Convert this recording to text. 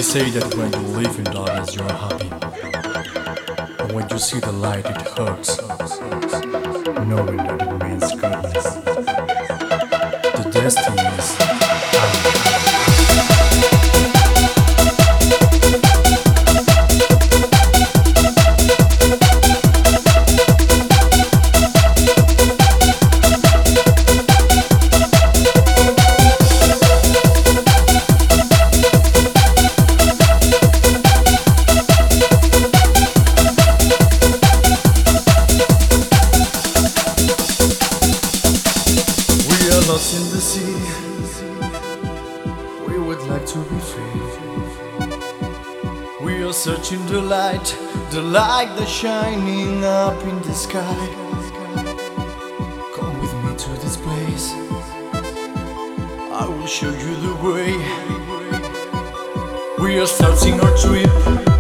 say that when you live in darkness you're happy, and when you see the light it hurts, knowing that it means goodness. The destiny is lost in the sea. We would like to be free. We are searching the light that's shining up in the sky. Come with me to this place, I will show you the way. We are starting our trip.